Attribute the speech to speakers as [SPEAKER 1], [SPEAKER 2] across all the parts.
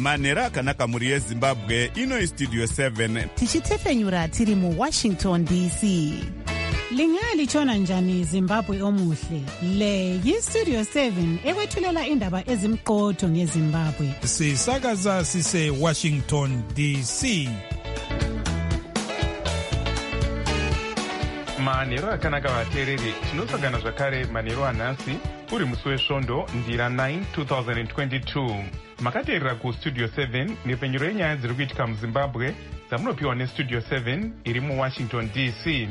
[SPEAKER 1] manhero akanaka mhuri yezimbabwe. Ino istudio 7
[SPEAKER 2] tichitefenyura tiri muWashington DC.
[SPEAKER 3] Lingalitshona njani Zimbabwe omuhle? Le yistudio 7 ekwethulela indaba ezimqotho ngeZimbabwe.
[SPEAKER 4] Sisakaza sise Washington DC.
[SPEAKER 5] Manhero akanaka vateereri, tinosangana zvakare manhero anhasi uri musi wesvondo ndira 9 2022. Makateerera kustudio 7 nepfenyuro yenyaya dziri kuitika muZimbabwe dzamunopiwa nestudio 7 iri muWashington DC.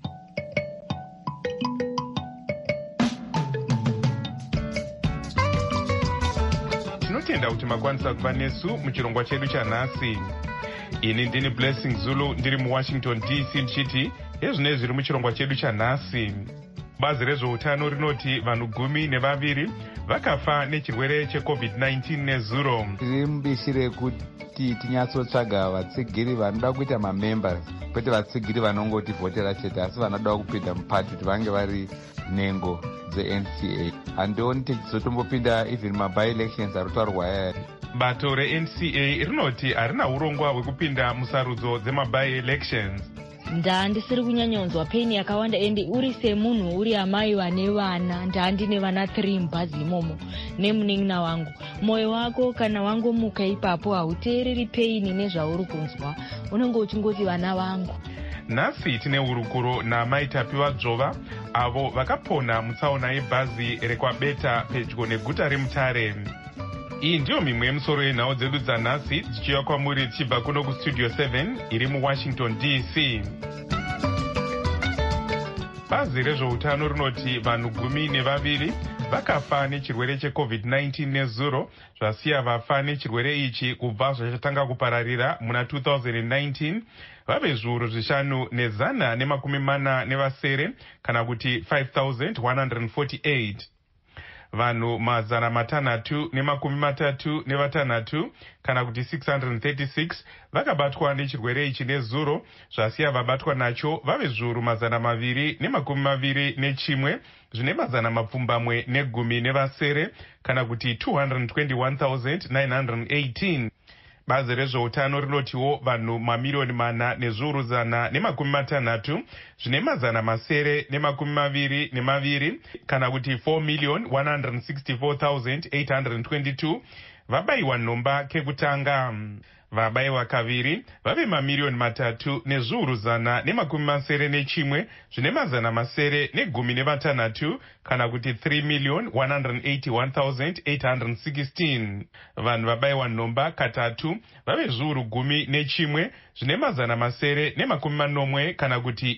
[SPEAKER 5] Tinotenda kuti makwanisa kuva nesu muchirongwa chedu chanhasi. Ini ndini Blessing Zulu ndiri muWashington DC ndichiti ezvine zviri muchirongwa chedu chanhasi. Bazi rezveutano rinoti vanhu 12 vakafa nechirwere cheCovid-19 nezuro.
[SPEAKER 6] Tiri mubishi rekuti tinyatsotsvaga vatsigiri vanoda kuita mamembers, kwete vatsigiri vanongoti vhotera chete, asi vanoda kupinda mupati kuti vange vari nhengo dzeNCA. Handioni tichizotombopinda even maby-elections aritaurwa yaya.
[SPEAKER 5] Bato reNCA rinoti harina urongwa hwekupinda musarudzo dzemaby-elections.
[SPEAKER 7] Ndisiri kunyanyonzwa peni yakawanda ende uri semunhu uri amai vane vana, ndine vana 3 mubhazi imomo nemunin'ina wangu. Moyo wako kana wangomuka ipapo hauteereri peni nezvauri kunzwa, unenge uchingoti vana vangu.
[SPEAKER 5] Nhasi tine urukuro naMaitapiwa Dzova avo vakapona mutsaona yebhazi rekwabeta pedyo neguta reMutare. Iyi ndiyo mimwe yemusoro yenhau dzedu dzanhasi dzichiuya kwamuri tichibva kuno kustudio 7 iri muWashington DC. Bazi rezveutano rinoti vanhu 12 vakafa nechirwere cheCovid-19 nezuro, zvasiya vafa nechirwere ichi kubva zvachatanga kupararira muna 2019 vave zviuru 5,147 kana kuti 5,148. Vanhu 636 kana kuti 636 vakabatwa nechirwere ichi nezuro, zvasiya vabatwa nacho vave zviuru 221 zvine 710 kana kuti 221,918. Bazi rezveutano rinotiwo vanhu mamirioni 4,460 zvine 722 kana kuti 4,164,822 vabayiwa nhomba kekutanga. Vabayiwa kaviri vave mamirioni 3,181 zvine 716 kana kuti 3,181,816. Vanhu vabayiwa nhomba katatu vave zviuru 11 zvine 780 kana kuti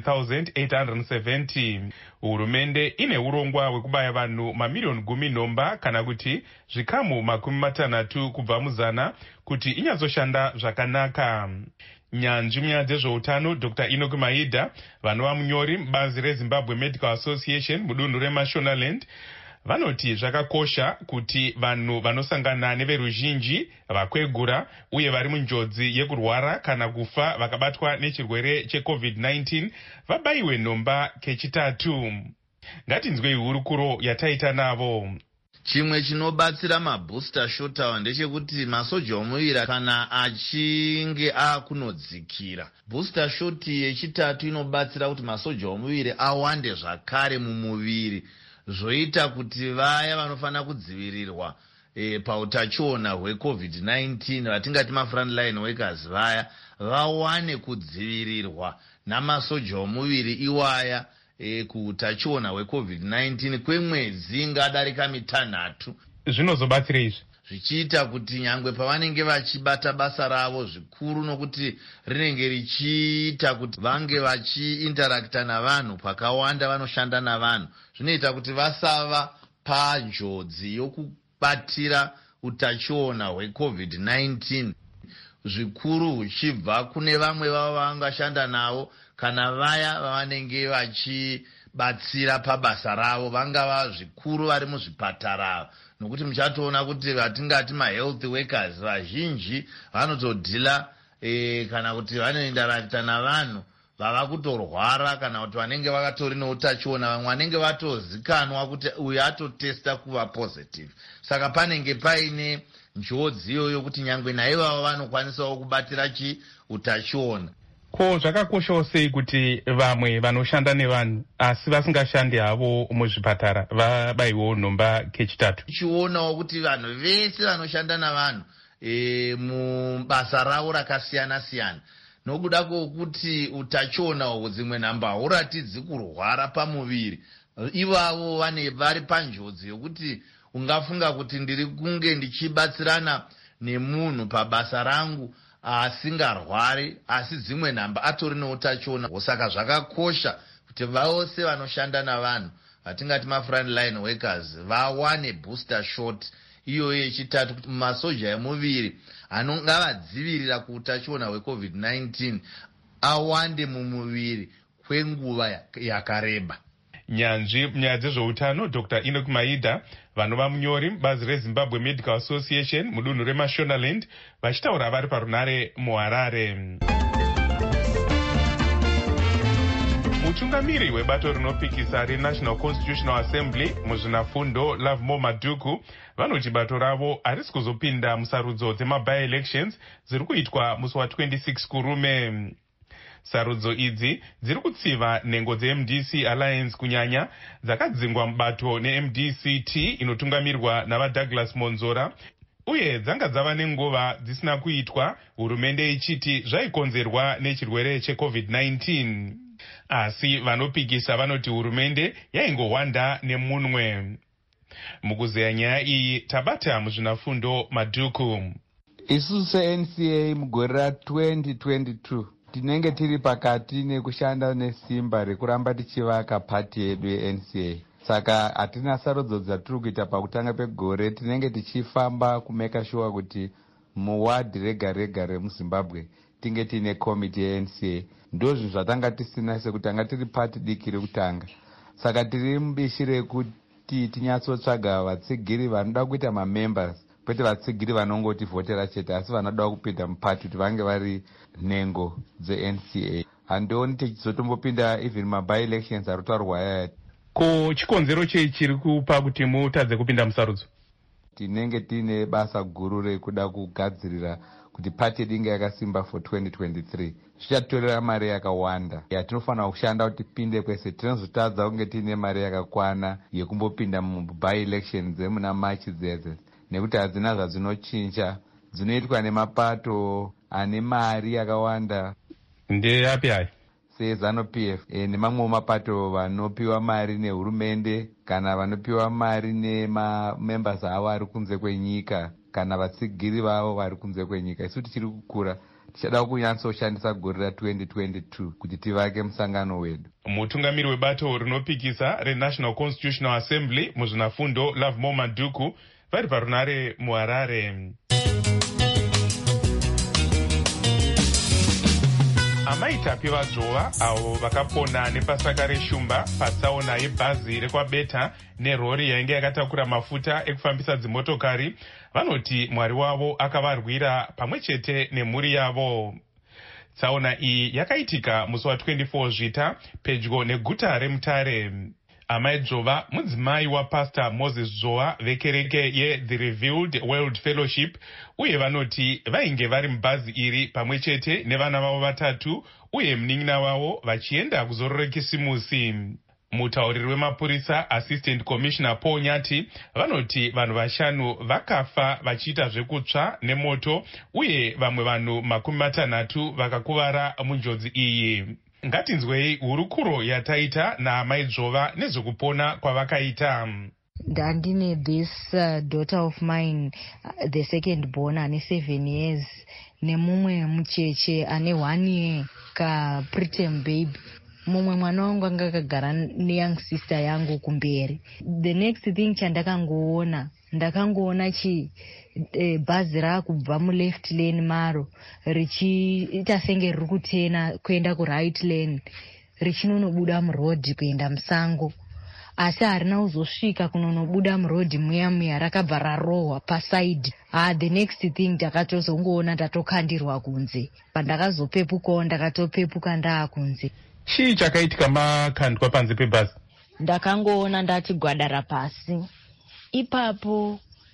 [SPEAKER 5] 11,870. Hurumende ine urongwa hwekubaya vanhu mamirioni 10 nhomba kana kuti zvikamu 60 kubva muzana kuti inyatsoshanda zvakanaka. Nyanzvi munyaya dzezveutano Dr. Enoch Maida, vanova munyori mubazi reZimbabwe Medical Association mudunhu reMashonaland, vanoti zvakakosha kuti vanhu vanosangana neveruzhinji, vakwegura uye vari munjodzi yekurwara kana kufa vakabatwa nechirwere cheCovid-19 vabayiwe nhomba kechitatu. Ngatinzwei hurukuro yataita navo.
[SPEAKER 8] Chimwe chinobatsira mabooster shot awa ndechekuti masoja omuviri kana achinge akunodzikira, booster shot yechitatu inobatsira kuti masoja omuviri awande zvakare mumuviri, zvoita kuti vaya vanofana kudzivirirwa pautachiona hweCovid-19 vatingati mafrontline workers vaya vawane kudzivirirwa namasoja omuviri iwaya kuutachiona hweCovid-19 kwemwedzi ingadarika 6.
[SPEAKER 5] Zvinozobatsira izvi
[SPEAKER 8] zvichiita kuti nyangwe pavanenge vachibata basa ravo zvikuru, nokuti rinenge richiita kuti vange vachiinterakta navanhu pakawanda, vanoshanda navanhu, zvinoita kuti vasava panjodzi yokubatira utachiona hweCovid-19 zvikuru huchibva kune vamwe vavo vangashanda navo kana vaya vavanenge vachibatsira pabasa ravo, vangava zvikuru vari muzvipatara, nokuti muchatoona kuti vatingati mahealth workers vazhinji vanotodhila kana kuti vanoindarakta navanhu vava kutorwara kana kuti vanenge vakatori neutachiona, vamwe vanenge vatozikanwa kuti uyu atotesta kuva positive. Saka panenge paine njodzi iyoyo kuti nyangwe naivavo vanokwanisawo kubatira utachiona.
[SPEAKER 5] Ko zvakakoshawo sei kuti vamwe vanoshanda nevanhu asi vasingashandi havo muzvipatara vabayiwo nhomba kechitatu?
[SPEAKER 8] Tichionawo kuti vanhu vese vanoshanda navanhu mubasa ravo rakasiyana siyana, nokuda kwokuti utachiona uhwo dzimwe nhamba huratidzi kurwara pamuviri, ivavo vari panjodzi yokuti ungafunga kuti ndiri kunge ndichibatsirana nemunhu pabasa rangu asingarwari, asi dzimwe nhamba atori neutachiona. Saka zvakakosha kuti vose vanoshanda navanhu, vatingati ma-front line workers, vawane booster shot iyoyo yechitatu, kuti masoja emuviri anongavadzivirira kuutachiona hweCovid-19 awande mumuviri kwenguva yakareba.
[SPEAKER 5] Nyanzvi munyaya dzezveutano Dr. Enoch Maida, vanova munyori mubazi reZimbabwe Medical Association mudunhu reMashonaland, vachitaura vari parunare muHarare. Mutungamiri webato rinopikisa reNational Constitutional Assembly muzvinafundo Lovemore Maduku vanoti bato ravo harisi kuzopinda musarudzo dzema-by-elections dziri kuitwa musi wa26 kurume. Sarudzo idzi dziri kutsiva nhengo dzeMDC Alliance kunyanya dzakadzingwa mubato neMDCT inotungamirwa navaDouglas Monzora, uye dzanga dzava nenguva dzisina kuitwa, hurumende ichiti zvaikonzerwa nechirwere cheCovid-19. Asi vanopikisa vanoti hurumende yaingowanda nemunwe. Mukuzeya nyaya iyi tabata muzvinafundo Maduku.
[SPEAKER 6] Isusu seNCA mugore ra2022 tinenge tiri pakati nekushanda nesimba rekuramba tichivaka pati yedu yeNCA. Saka hatina sarudzo dzatiri kuita pakutanga pegore. Tinenge tichifamba kumeka sure kuti muwadhi rega rega remuZimbabwe tinge tiine komiti yeNCA. Ndozvinhu zvatanga tisina sekuti tanga tiri pati diki rekutanga. Saka tiri mubishi rekuti tinyatsotsvaga vatsigiri vanoda kuita mamembers, kwete vatsigiri vanongoti vhotera chete, asi vanoda kupinda mupati kuti vange vari nhengo dzeNCA. Handioni tichizotombopinda even maby-elections ari kutaurwa yaya.
[SPEAKER 5] Ko chikonzero chei chiri kupa kuti mutadze kupinda musarudzo?
[SPEAKER 6] Tinenge tiine basa guru rekuda kugadzirira kuti pati yedu inge yakasimba for 2023. Zvichatorera mari yakawanda yatinofanira kushanda kuti tipinde kwese. Tinozotadza kunge tiine mari yakakwana yekumbopinda muby-elections dzemuna March dzedze, nekuti hadzina zvadzinochinja, dzinoitwa nemapato ane mari yakawanda.
[SPEAKER 5] Ndeyapi hayi?
[SPEAKER 6] seZANU-PF nemamwe mapato vanopiwa mari nehurumende kana vanopiwa mari nemamembers avo ari kunze kwenyika kana vatsigiri vavo vari kunze kwenyika. Isu tichiri kukura tichada kunyatsoshandisa gore ra2022 kuti tivake musangano wedu.
[SPEAKER 5] Mutungamiri webato rinopikisa reNational Constitutional Assembly muzvinafundo Lovemore Maduku vari parunare muHarare. Amaitapi vadzvova avo vakapona nepasaka reshumba patsaona yebhazi rekwabeta nerori yainge yakatakura mafuta ekufambisa dzimotokari vanoti mwari wavo akavarwira pamwe chete nemhuri yavo. Tsaona iyi yakaitika musi wa24 Zvita pedyo neguta reMutare. Amai Dzova mudzimai waPastor Moses Dzova vekereke yeThe Revealed World Fellowship, uye vanoti vainge vari mubhazi iri pamwe chete nevana vavo vatatu uye munin'ina wavo vachienda kuzorora kisimusi. Mutauriri wemapurisa Assistant Commissioner Paul Nyati vanoti vanhu 5 vakafa vachiita zvekutsva nemoto uye vamwe vanhu 60 vakakuvara munjodzi iyi. Ngatinzwei hurukuro yataita naamai Dzova nezvekupona kwavakaita.
[SPEAKER 7] Ndandine this daughter of mine, the second born ane 7 years, nemumwe mucheche ane 1 year ka preterm baby. Mumwe mwana wangu anga akagara neyoung sister yangu kumberi. The next thing ndakangoona bhazi raakubva muleft lane maro richiita senge riri kutena kuenda kuright lane richinonobuda murodhi kuenda musango, asi harina kuzosvika kunonobuda murodhi muya rakabva rarohwa pasaidi. The next thing ndakatozongoona ndatokandirwa kunze. Pandakazopepukawo ndakatopepuka ndaakunze.
[SPEAKER 5] Chii chakaitika makandwa panze pebhazi?
[SPEAKER 7] Ndakangoona ndati gwadara pasi. Ipapo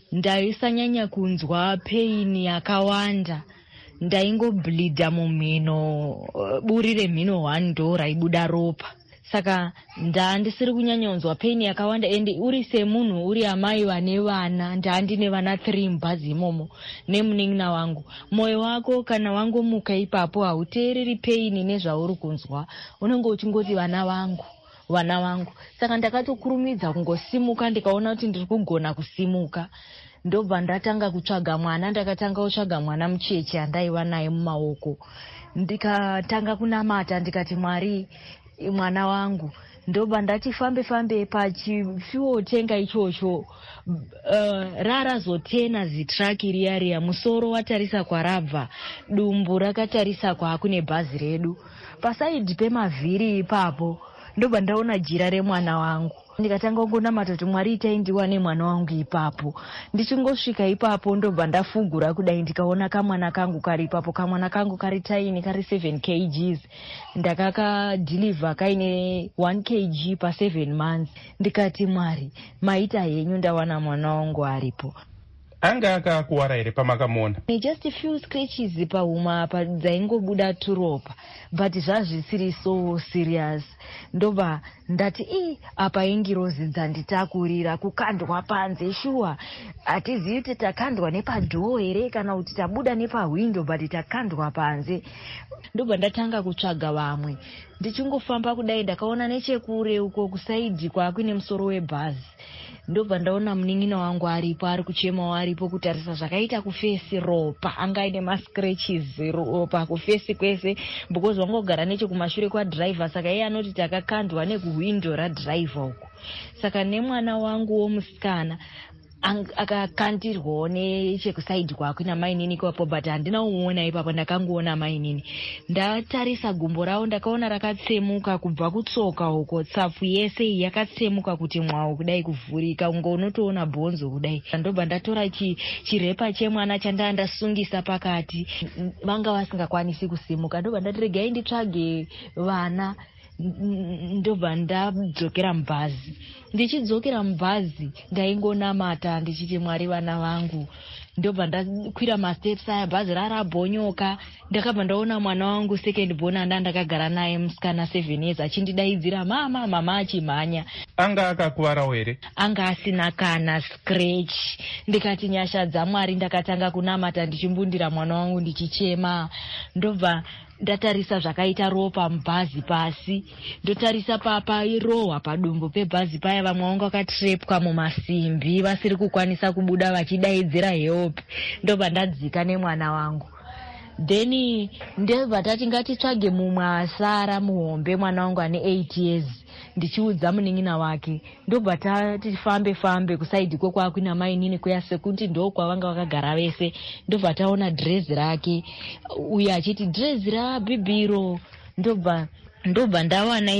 [SPEAKER 7] ndaisanyanya kunzwa peini yakawanda, ndaingobhilidha mumhino, buri remhino 1 ndo raibuda ropa. Saka ndisiri kunyanyonzwa peini yakawanda, ende uri semunhu uri amai vane vana, ndine vana 3 mubhazi imomo nemunin'ina wangu. Moyo wako kana wangomuka ipapo hauteereri peini nezvauri kunzwa, unenge uchingoti vana vangu. Saka ndakatokurumidza kungosimuka, ndikaona kuti ndiri kugona kusimuka. Ndobva ndatanga kutsvaga mwana, ndakatanga kutsvaga mwana mucheche andaiva naye mumaoko. Ndikatanga kunamata ndikati, Mwari, mwana wangu. Ndobva ndati fambe pachifio tenga ichocho, rarazotena zitraki riya musoro watarisa kwarabva, dumbu rakatarisa kwakune bhazi redu. Pasaidhi pemavhiri ipapo ndobva ndaona jira remwana wangu. Ndikatanga kunamata kuti Mwari itai ndiwane mwana wangu ipapo. Ndichingosvika ipapo ndobva ndafugura kudai, ndikaona kamwana kangu kari ipapo. Kamwana kangu kari taini, kari 7 kgs. Ndakakadhilivha kaine 1 kg pa 7 months. Ndikati, Mwari, maita henyu ndawana mwana wangu aripo.
[SPEAKER 5] Anga akakuwara here pamakamuona?
[SPEAKER 7] Just a few scratches pahuma apa dzaingobuda turopa, but zvazvisiri so serious. Ndobva ndati apa ingirozi dzanditakurira, kukandwa panze. Shuwa hatizivi kuti takandwa nepadhoo here kana kuti tabuda nepahwindo, but takandwa panze. Ndobva ndatanga kutsvaga vamwe. Ndichingofamba kudai ndakaona nechekure uko kusaidhi kwakune musoro webhazi. Ndobva ndaona munin'ina wangu aripo, ari kuchemawo aripo, kutarisa zvakaita kufesi ropa, anga ine mascratches ropa kufesi kwese, because wangogara nechekumashure kwadhiraivha. Saka iye anoti takakandwa nekuhwindo radhiraivha uko. Saka nemwana wangu womusikana akakandirwawo nechekusaidhi kwako namainini kwapo, but handina umuona ipapo, ndakangoona mainini. Ndatarisa gumbo rawo ndakaona rakatsemuka kubva kutsoka uko, tsapfu yese iyi yakatsemuka kuti mwawo kudai kuvhurika, unga unotoona bhonzo kudai. Ndobva ndatora chirepa chemwana chandaa ndasungisa pakati, vanga vasingakwanisi kusimuka. Ndobva ndati regai nditsvage vana. Ndobva ndadzokera mubhazi. Ndichidzokera mubhazi ndaingonamata ndichiti, Mwari, vana vangu. Ndobva ndakwira masteps aya, bhazi rarabhonyoka. Ndakabva ndaona mwana wangu second born ndakagara naye musikana 7 years achindidaidzira mama achimhanya.
[SPEAKER 5] Anga akakuwarawo here? Anga
[SPEAKER 7] asina kana scratch. Ndikati nyasha dzaMwari, ndakatanga kunamata ndichimbundira mwana wangu ndichichema. Ndobva ndatarisa zvakaita ropa mubhazi pasi, ndotarisa papairohwa padumbu pebhazi paya, vamwe vanga vakatrepwa mumasimbi vasiri kukwanisa kubuda vachidaidzira help. Ndobva ndadzika nemwana wangu. Then ndobva tati ngatitsvage mumwe asara muhombe, mwana wangu ane 8 years. Ndichiudza munin'ina wake. Ndobva tati fambe kusaidhi kwakuna mainini kuya sekuti ndo kwavanga vakagara vese. Ndobva taona dress rake, uye achiti dress rabibiro. Ndobva ndawana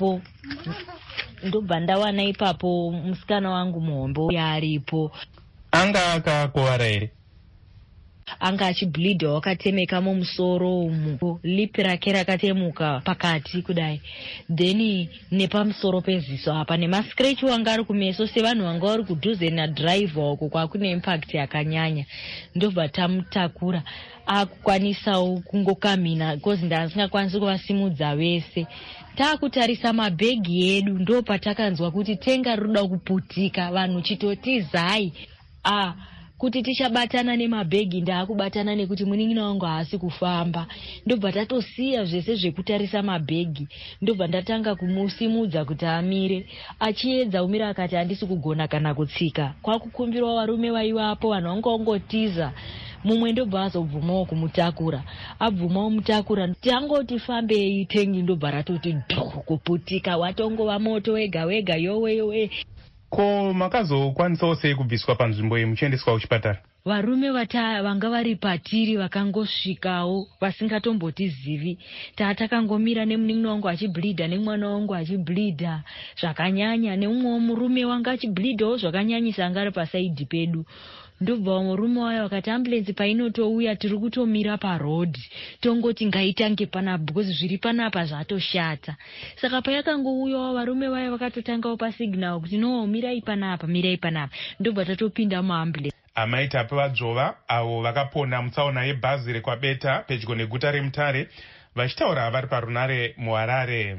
[SPEAKER 7] ipapo musikana wangu muhombe yaripo.
[SPEAKER 5] Anga akakuwara here?
[SPEAKER 7] Anga achibhilidha, wakatemeka mumusoro umu, lipi rake rakatemuka pakati kudai, then nepamusoro peziso apa, nemascratch wanga ari kumeso sevanhu vanga vari kudhuze nadhiraivha uko kwakune impact yakanyanya. Ndobva tamutakura, akukwanisawo kungokamhina because ndasingakwanisi kuvasimudza vese. Taakutarisa mabhegi edu, ndo patakanzwa kuti tenga rinoda kuputika, vanhu chitotizai. Kuti tichabatana nemabhegi, ndaakubatana nekuti munin'ina wangu haasi kufamba. Ndobva tatosiya zvese zvekutarisa mabhegi. Ndobva ndatanga kumusimudza kuti amire. Achiedza umira akati handisi kugona kana kutsika. Kwakukumbirwa varume vaivapo, vanhu vangongotiza. Mumwe ndobva azobvumawo kumutakura. Abvumawo mutakura, tangoti fambei tengi, ndobva ratoti kuputika, watongova moto wega yowe.
[SPEAKER 5] Ko makazokwanisawo sei kubviswa panzvimbo iyi muchiendeswa kuchipatara?
[SPEAKER 7] Varume vanga vari patiri vakangosvikawo vasingatombotizivi. Takangomira nemunin'ina wangu achibhilidha, nemwana wangu achibhilidha zvakanyanya, neumwewo murume wanga achibhilidhawo zvakanyanyisa anga ari pasaidhi pedu. Ndobva murume wayo vakati ambulensi painotouya tiri kutomira parodhi, tongoti ngaitange panapa because zviri panapa zvatoshata. Saka payakangouyawo varume vayo vakatotangawo pasignal kuti no, mirai panapa. Ndobva tatopinda muambulensi.
[SPEAKER 5] amaita pevadzova avo vakapona mutsaona yebhazi rekwabeta pedyo neguta reMutare vachitaura vari parunare muHarare.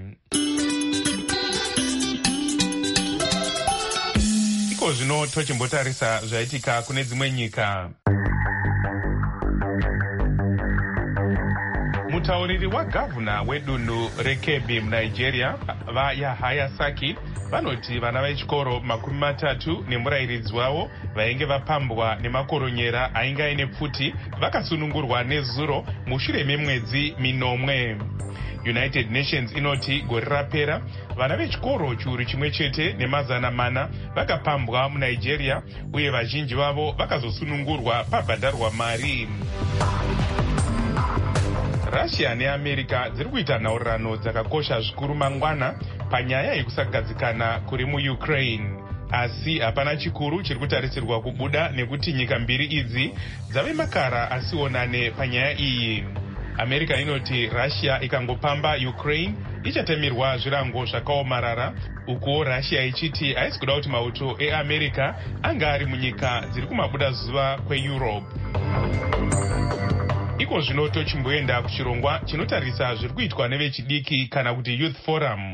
[SPEAKER 5] Iko zvino tochimbotarisa zvaitika kune dzimwe nyika. Mutauriri wagavhuna wedunhu reKebbi muNigeria vaYahaya Saki vanoti vana vechikoro 30 nemurayiridzi wavo vainge vapambwa nemakoronyera ainge aine pfuti vakasunungurwa nezuro mushure memwedzi 9. United Nations inoti gore rapera vana vechikoro chiuru chimwe chete nemazana 4 vakapambwa muNigeria uye vazhinji vavo vakazosunungurwa pabhadharwa mari. Russia neAmerica dziri kuita nhaurirano dzakakosha zvikuru mangwana panyaya yekusagadzikana kuri muUkraine. Asi hapana chikuru chiri kutarisirwa kubuda nekuti nyika mbiri idzi dzave makara asionane panyaya iyi. America inoti Russia ikangopamba Ukraine ichatemerwa zvirango zvakaomarara, uko Russia ichiti haisi kuda kuti mauto eAmerica anga ari munyika dziri kumabuda zuva kweEurope. Iko zvino tochimboenda kuchirongwa chinotarisa zviri kuitwa nevechidiki kana kuti Youth Forum.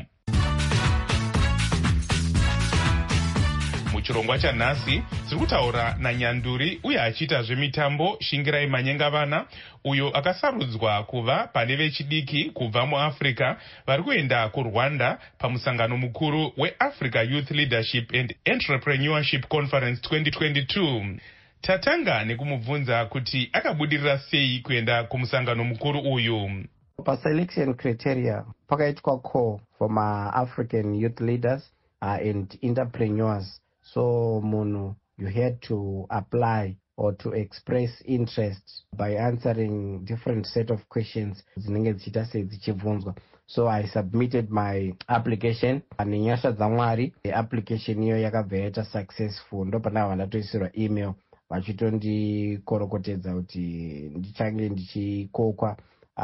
[SPEAKER 5] Muchirongwa chanhasi tiri kutaura naNyanduri uye achiita zvemitambo Shingirai Manyengavana uyo akasarudzwa kuva pane vechidiki kubva muAfrica vari kuenda kuRwanda pamusangano mukuru weAfrica Youth Leadership and Entrepreneurship Conference 2022. Tatanga nekumubvunza kuti akabudirira sei kuenda kumusangano mukuru uyu.
[SPEAKER 9] Selection criteria pakaitwa call for my African youth leaders and entrepreneurs. So munhu, you had to apply or to express interest by answering different set of questions dzinenge dzichita sedzichibvunzwa. So I submitted my application nenyasha dzaMwari. The application iyo yakabva yaita successful. Ndopana vandatoisirwa email vachitondikorokotedza kuti ndichange ndichikokwa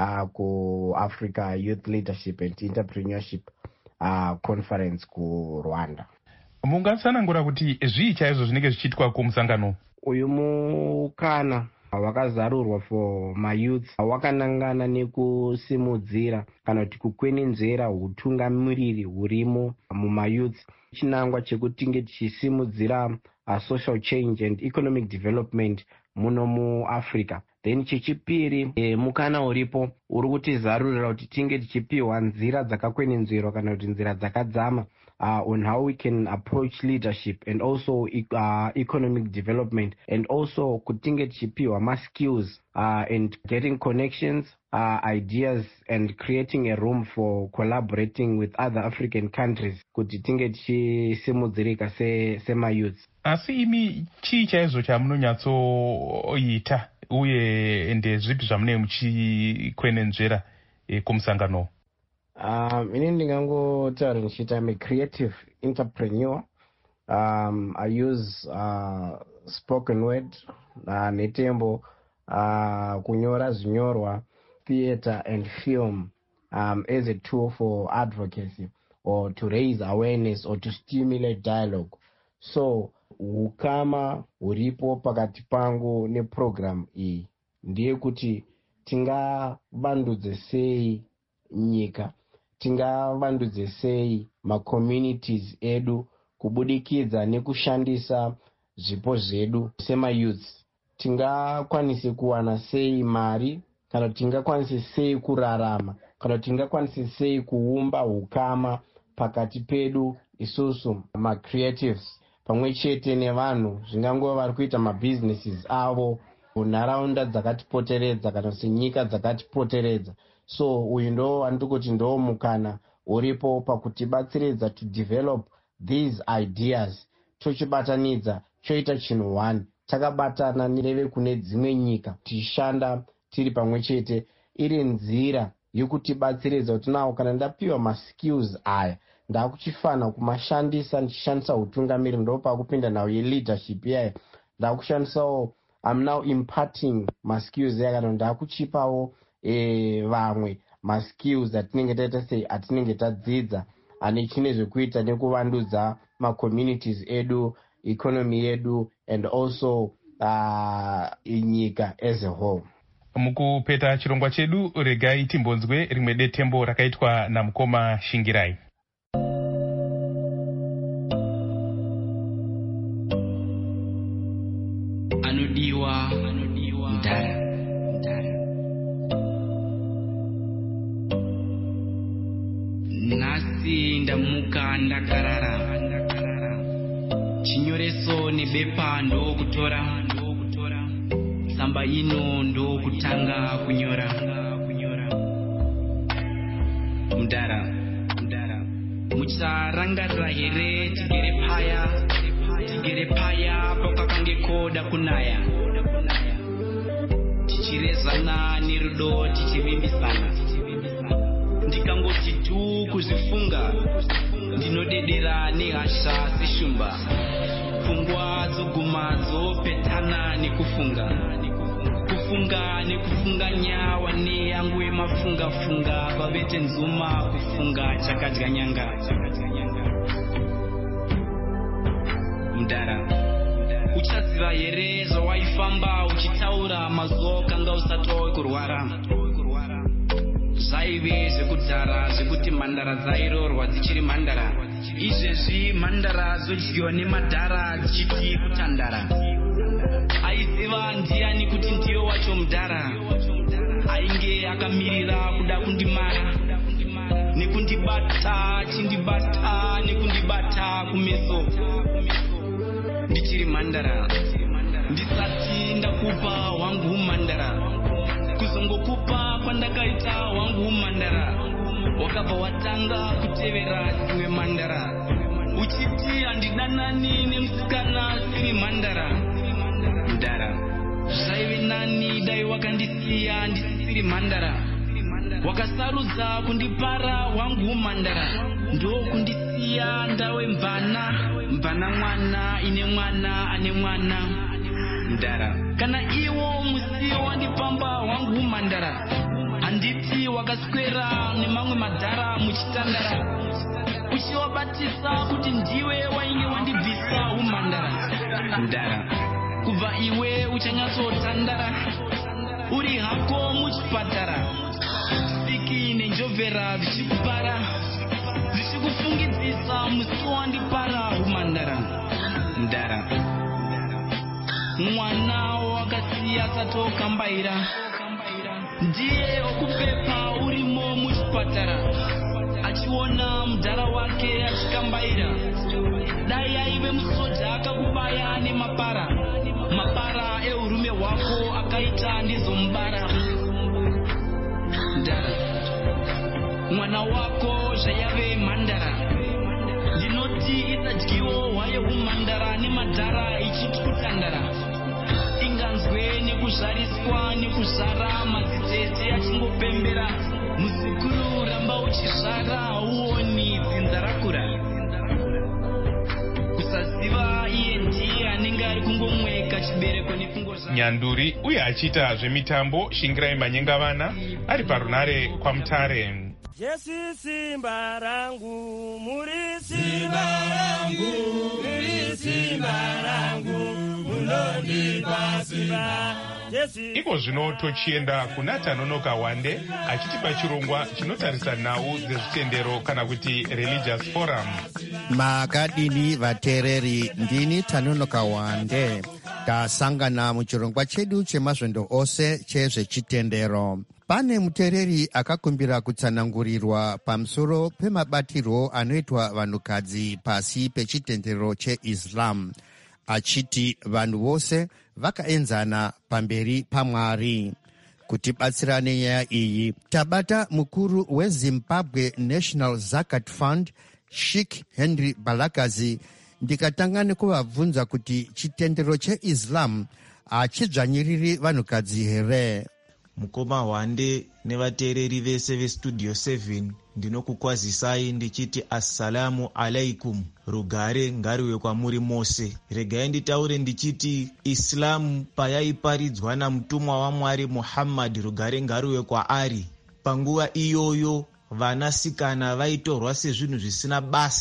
[SPEAKER 9] kuAfrica Youth Leadership and Entrepreneurship Conference kuRwanda.
[SPEAKER 5] Mungatsanangura kuti zvii chaizvo zvinenge zvichiitwa kumusangano
[SPEAKER 9] uyu? Mukana wakazarurwa for mayouth wakanangana nekusimudzira kana kuti kukwenenzvera utungamiriri hurimo mumayouth, chinangwa chekutinge tichisimudzira social change and economic development muno muAfrica. Then chechipiri mukana uripo uri kutizarurira kuti tinge tichipiwa nzira dzakakwenenzverwa kana kuti nzira dzakadzama on how we can approach leadership and also economic development, and also kutinge tichipiwa ma-skills and getting connections, ideas, and creating a room for collaborating with other African countries kuti tinge tichisimudzirika sema-youth.
[SPEAKER 5] Asi imi chii chaizvo chamunonyatsoita uye ndezvipi zvamunenge muchikwenenzvera kumusangano?
[SPEAKER 9] Ini ndingangotaura ndichiti I'm a creative entrepreneur. I use spoken word netembo kunyora zvinyorwa, theater and film as a tool for advocacy or to raise awareness or to stimulate dialogue. So ukama huripo pakati pangu neprogram iyi ndiye kuti tingavandudze sei nyika, tingavandudze sei macommunities edu kubudikidza nekushandisa zvipo zvedu sema-youth. Tingakwanise kuwana sei mari, kana tingakwanise sei kurarama, kana tingakwanise sei kuumba ukama pakati pedu isusu ma-creatives pamwe chete nevanhu zvingangova vari kuita ma-businesses avo munharaunda dzakatipoteredza kana senyika dzakatipoteredza. So uyu ndo wandikuti ndo mukana uripo pakutibatsiridza to develop these ideas, tochibatanidza choita chinhu one, takabatana nereve kune dzimwe nyika tichishanda tiri pamwe chete, iri nzira yokutibatsiridza kuti nawo kana ndapiwa ma-skills aya ndakuchifana kumashandisa ndichishandisa utungamiri, ndo pakupinda nawo ye-leadership yaya ndakushandisawo. I'm now imparting ma-skills aya kana ndakuchipawo vamwe ma-skills atinenge taita sei atinenge tadzidza ane chine zvekuita nekuvandudza ma-communities edu, economy yedu, and also inyika as a whole.
[SPEAKER 5] Mukupeta chirongwa chedu, regai timbonzwe rimwe detembo rakaitwa namukoma Shingirai.
[SPEAKER 10] Anodiwa Mudhara. Nhasi ndamuka ndakarara, chinyoreso nebepa ndokutora, tsamba ino ndokutanga kunyora. Mudhara, mucharangarira here tigere paya pakakange koda kunaya, tichirezana nerudo tichivimbisana. Ndikangoti tu kuzvifunga, ndinodedera nehasha seshumba, pfungwa dzoguma dzopetana nekufunga, kufunga nekufunganya wane yangu emafunga-funga, vavete nzuma kufunga chakadya nyanga. Mudhara, uchaziva here zvawaifamba uchitaura mazuva kanga usatove kurwara? Zvaive zvekudhara zvekuti mhandara dzairorwa dzichiri mhandara, izvezvi mhandara dzodyiwa nemadhara dzichiti kutandara. Aiziva ndiani kuti ndiye wacho mudhara? Ainge akamirira kuda kundimara nekundibata, chindibata nekundibata kumeso ndichiri mhandara, ndisati ndakupa wangu mhandara, kuzongokupa kwandakaita wangu mhandara, wakabva watanga kutevera dzimwe mhandara, uchiti handidanani nemusikana siri mhandara. Mudhara, zvaive nani dai wakandisiya ndisisiri mhandara, wakasarudza kundipara wangu mhandara, ndokundisiya ndawe mvana mwana ine mwana ane mwana. Mudhara, kana iwo musi wandipamba wangu mhandara, handiti wakaswera nemamwe madhara muchitandara, uchiwabatisa kuti ndiwe wainge wandibvisa umhandara. Mudhara, kubva iwe uchanyatsotandara, uri hako muchipatara, siki nenjovhera zvichikupara, zvichikufungidzisa musi wandipara umhandara. Mudhara, mwana wakasiya satokambaira, ndiye okupepa urimo muchipatara, achiona mudhara wake achikambaira. Dai aive musoja akakubaya nemapara, mapara eurume hwako akaita ndizomubara. Mudhara, mwana wako zvayave mhandara, ndinoti isadyiwo hwaye umhandara nemadhara ichiti kutandara, inganzwe nekuzvariswa nekuzvara madzitete achingopembera, muzukuru ramba uchizvara hauoni dzinza rakura. Kusaziva iye ndiye anenge ari kungomweka chibereko nekungozvara.
[SPEAKER 5] Nyanduri uye achiita zvemitambo Shingirai Manyengavana ari parunare kwaMutare.
[SPEAKER 11] Jesu simba rangu, muri simba rangu, muri simba rangu, munondipa simba.
[SPEAKER 5] Iko zvino tochienda kuna Tanonoka Wande achitipa chirongwa chinotarisa nhau dzezvitendero kana kuti religious forum.
[SPEAKER 12] Makadini vatereri, ndini Tanonoka Wande. Tasangana muchirongwa chedu chemasvondo ose chezvechitendero. Pane mutereri akakumbira kutsanangurirwa pamusoro pemabatiro anoitwa vanhukadzi pasi pechitendero cheIslam, achiti vanhu vose vakaenzana pamberi paMwari. Kutibatsira nenyaya iyi tabata mukuru weZimbabwe National Zakat Fund, Sheikh Henry Balakazi, ndikatanga nekuvabvunza kuti chitendero cheIslam hachidzvanyiriri vanhukadzi here.
[SPEAKER 13] Mukoma Wande nevateereri vese veStudio 7 ndinokukwazisai ndichiti assalamu alaikum, rugare ngariwe kwamuri mose. Regai nditaure ndichiti Islamu payaiparidzwa namutumwa waMwari Muhammad, rugare ngariwe kwaari, panguva iyoyo vanasikana vaitorwa sezvinhu zvisina basa.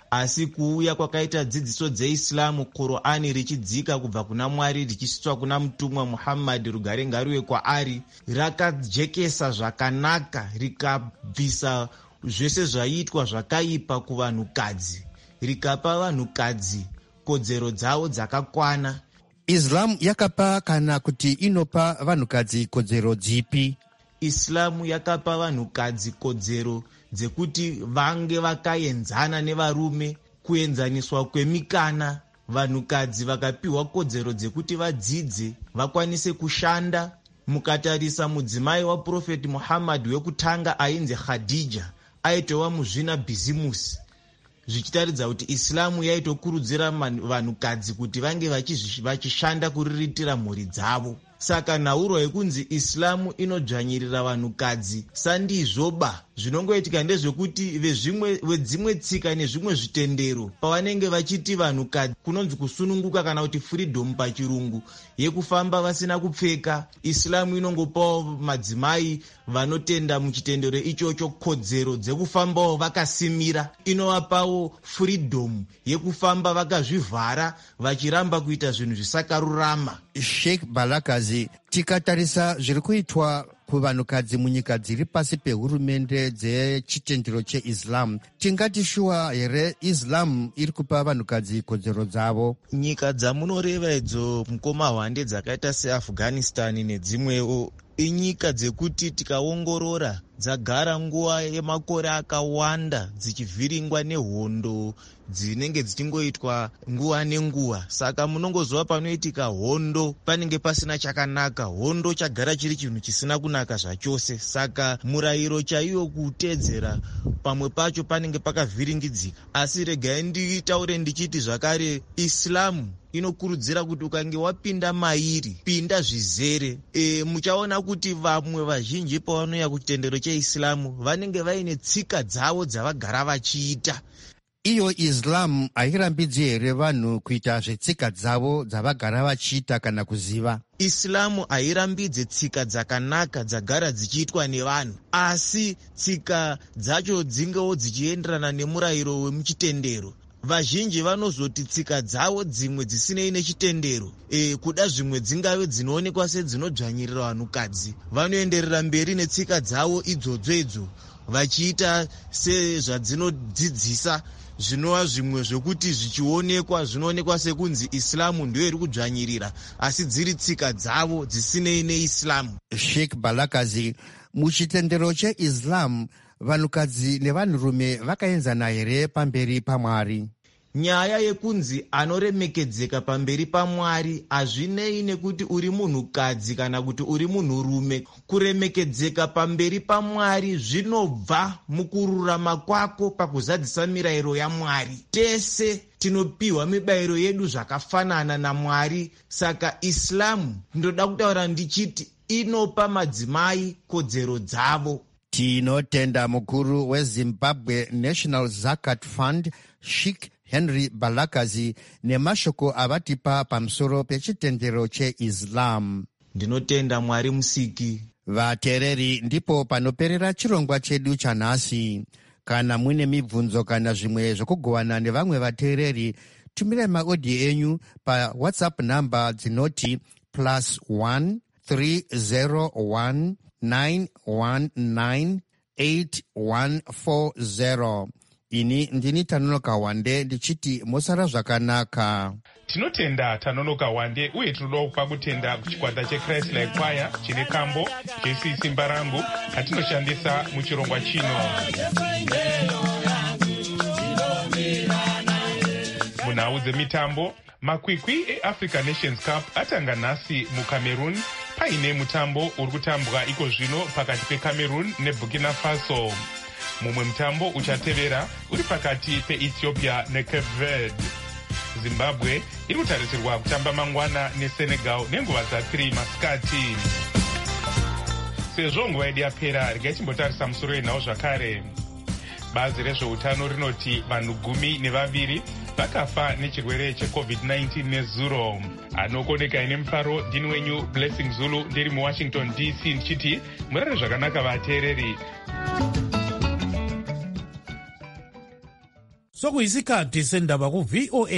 [SPEAKER 13] asi kuuya kwakaita dzidziso dzeIslamu, Qur'ani richidzika kubva kuna Mwari richisvitswa kuna mutumwa Muhammad, rugare ngaruve kwaari, rakajekesa zvakanaka rikabvisa zvese zvaiitwa zvakaipa kuvanhukadzi, rikapa vanhukadzi kodzero dzavo dzakakwana.
[SPEAKER 12] Islam yakapa kana kuti inopa vanhukadzi kodzero dzipi?
[SPEAKER 13] Islamu yakapa vanhukadzi kodzero dzekuti vange vakaenzana nevarume, kuenzaniswa kwemikana. Vanhukadzi vakapiwa kodzero dzekuti vadzidze, vakwanise kushanda. Mukatarisa mudzimai waprofeti Muhammad wekutanga ainzi Khadija aitova muzvina bhizimusi, zvichitaridza kuti Islamu yaitokurudzira vanhukadzi kuti vange vachishanda kuriritira mhuri dzavo. Saka nhauro yekunzi Islamu inodzvanyirira vanhukadzi sandizvoba. Zvinongoitika ndezvekuti vedzimwe tsika nezvimwe zvitendero pavanenge vachiti vanhukadzi kunonzi kusununguka kana kuti freedom pachirungu, yekufamba vasina kupfeka, Islamu inongopawo madzimai vanotenda muchitendero ichocho kodzero dzekufambawo vakasimira. Inovapawo freedom yekufamba vakazvivhara vachiramba kuita zvinhu zvisakarurama.
[SPEAKER 12] Sheikh Balakazi, tikatarisa zviri kuitwa kuvanhukadzi munyika dziri pasi pehurumende dzechitendero cheIslam, tingati shuwa here Islam iri kupa vanhukadzi kodzero dzavo?
[SPEAKER 13] Nyika dzamunoreva idzo mukoma hwande dzakaita seAfghanistan nedzimwewo inyika dzekuti tikaongorora dzagara nguva yemakore akawanda dzichivhiringwa nehondo dzinenge dzichingoitwa nguva nenguva. Saka munongozova panoitika hondo panenge pasina chakanaka, hondo chagara chiri chinhu chisina kunaka zvachose. Saka murayiro chaiyo kuteedzera pamwe pacho panenge pakavhiringidzika. Asi regai nditaure ndichiti zvakare, Islamu inokurudzira kuti ukange wapinda mairi, pinda zvizere. Muchaona kuti vamwe vazhinji pavanouya kuchitendero cheIslamu vanenge vaine tsika dzavo dzavagara vachiita.
[SPEAKER 12] Iyo Islam hairambidzi here vanhu kuita zvetsika dzavo dzavagara vachiita kana kuziva?
[SPEAKER 13] Islamu hairambidze tsika dzakanaka dzagara dzichiitwa nevanhu, asi tsika dzacho dzingewo dzichienderana nemurayiro wemuchitendero. Vazhinji vanozoti tsika dzavo dzimwe dzisinei nechitendero, kuda zvimwe dzingave dzinoonekwa sedzinodzvanyirira vanhukadzi, vanoenderera mberi netsika dzavo idzodzo vachiita sezvadzinodzidzisa, zvinova zvimwe zvokuti zvichionekwa zvinoonekwa sekunzi Islamu ndiyo iri kudzvanyirira, asi dziri tsika dzavo dzisinei neIslamu.
[SPEAKER 12] Sheikh Balakazi, muchitendero cheIslam vanhukadzi nevanhurume vakaenzana here pamberi paMwari?
[SPEAKER 13] Nyaya yekunzi anoremekedzeka pamberi paMwari hazvinei nekuti uri munhukadzi kana kuti uri munhurume. Kuremekedzeka pamberi paMwari zvinobva mukururama kwako pakuzadzisa mirayiro yaMwari. Tese tinopiwa mibayiro yedu zvakafanana naMwari. Saka Islamu ndoda kutaura ndichiti inopa madzimai kodzero dzavo.
[SPEAKER 12] Tinotenda mukuru weZimbabwe National Zakat Fund Sheikh Henry Balakazi nemashoko avatipa pamusoro pechitendero cheIslam.
[SPEAKER 13] Ndinotenda Mwari musiki.
[SPEAKER 12] Vateereri, ndipo panoperera chirongwa chedu chanhasi. Kana mune mibvunzo kana zvimwe zvokugovana nevamwe vateereri, tumirai maodhi enyu paWhatsApp namba dzinoti +1 301 919 8140. Ini ndini Tanonoka Wande ndichiti mosara zvakanaka.
[SPEAKER 5] Tinotenda Tanonoka Wande uye tinoda kupa kutenda kuchikwata cheChrist Like Choir chine kambo Jesu Simba Rangu katinoshandisa muchirongwa chino. Munhau dzemitambo, makwikwi eAfrica Nations Cup atanga nhasi muCameroon paine mutambo uri kutambwa iko zvino pakati peCameroon neBurkina Faso. Mumwe mutambo uchatevera uri pakati peEthiopia neCape Verde. Zimbabwe iri kutarisirwa kutamba mangwana neSenegal nenguva dza3 masikati. Sezvo nguva yedu yapera, regai timbotarisa musoro wenhau zvakare. Bazi rezveutano rinoti vanhu 12 vakafa nechirwere cheCovid-19 nezuro. Anokoneka ine mufaro, ndini wenyu Blessing Zulu ndiri muWashington DC ndichiti murare zvakanaka vateereri.
[SPEAKER 4] sokuyisikhathi sendaba ku-VOA